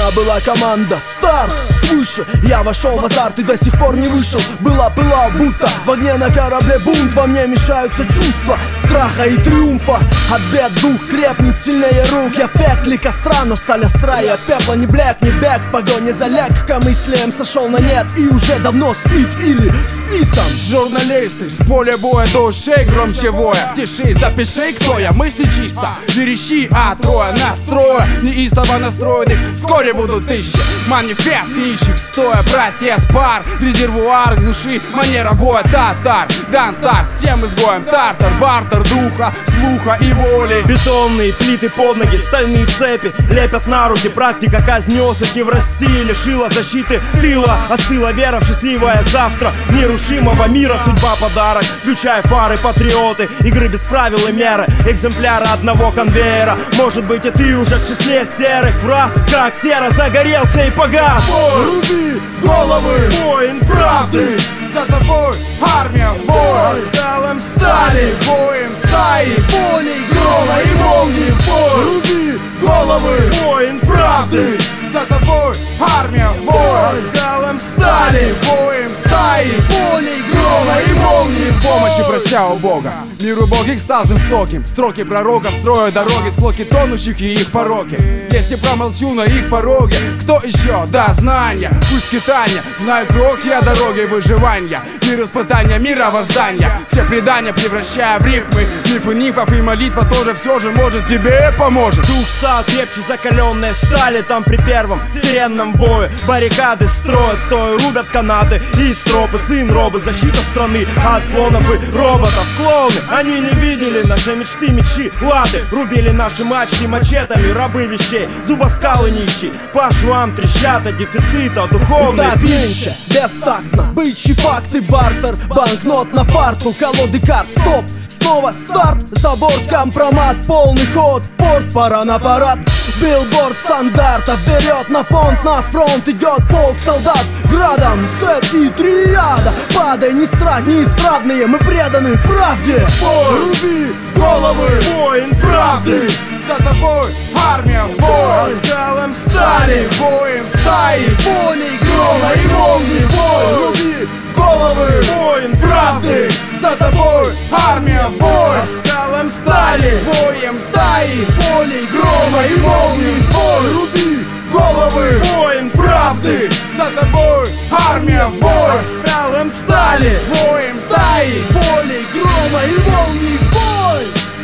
меня была команда Старт, свыше, я вошел в азарт и до сих пор не вышел. Пылал, будто в огне на корабле бунт. Во мне мешаются чувства страха и триумфа. От бед дух крепнет сильнее рук. Я в пекле костра, но сталь остра. Я пепла не блек, не бег в погоне за легкомыслием сошел на нет и уже давно спит или списан. Журналисты с поля боя до ушей громче воя. В тиши запиши, кто я, мысли чисто. Верещи, трое настроя неистово настроенных вскоре будут тысячи. Манифест нищих, стоя, протест, пар, резервуар глуши, манера боя, татар. Дан старт, всем изгоем, тартар, бартер духа, слуха и воли. Бетонные плиты под ноги, стальные цепи лепят на руки. Практика казни осыки в России лишила защиты тыла. Остыла вера в счастливое завтра нерушимого мира. Судьба подарок, включая фары, патриоты, игры без правил и меры, экземпляры одного конвейера. Может быть, и ты уже в числе серых фраз, как сера загорелся и погас. Руби головы, Воин правды, За тобой армия в бой. скалом стали, Воин стаи, полей грома и молнии в бой. Руби головы, воин правды, за тобой армия в бой. скалом стали, Воин стаи, полей грома и молнии в бой. помощи прося у Бога. Мир убогих стал жестоким. Строки пророков строят дороги, склоки тонущих и их пороки. Если промолчу на их пороге, кто еще? Да, знания, пусть скитания. Знаю крок я дороги выживания. Мир испытания, мировоздания. Все предания превращая в рифмы. Мифы нифов и молитва тоже все же может тебе поможет. дух стал крепче закаленной стали. Там при первом сиренном бою баррикады строят, стоя рубят канаты и стропы. Сын робот, защита страны от клонов и роботов. Клоуны, они не видели наши мечты, мечи, лады. Рубили наши мачты мачетами, рабы вещей, зубоскалы нищие. По швам трещат от дефицита, духовной Так пищи. меньше, бестактно, бычьи факты, бартер, банкнот на фарту, колоды карт, стоп, снова старт, за борт компромат, полный ход, в порт, пора на парад. Билборд стандарта, вперед на понт, на фронт идет полк солдат. Градом, сет и триада, падай, не страт, не эстрадные, мы преданы правде. Руби головы, Воин правды, За тобой армия в бой. скалом стали, Воин стаи, полей грома и молнии в бой. Руби головы, воин правды, за тобой армия в бой. скалом стали, Воем стаи, полей грома и молнии в бой. Руби головы, воин правды, За тобой армия в бой. скалом стали, Воем стаи, полей грома и молнии в бой.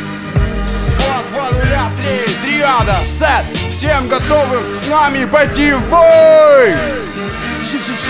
Вот 2-0-3, триада, сет. Всем готовым с нами пойти в бой.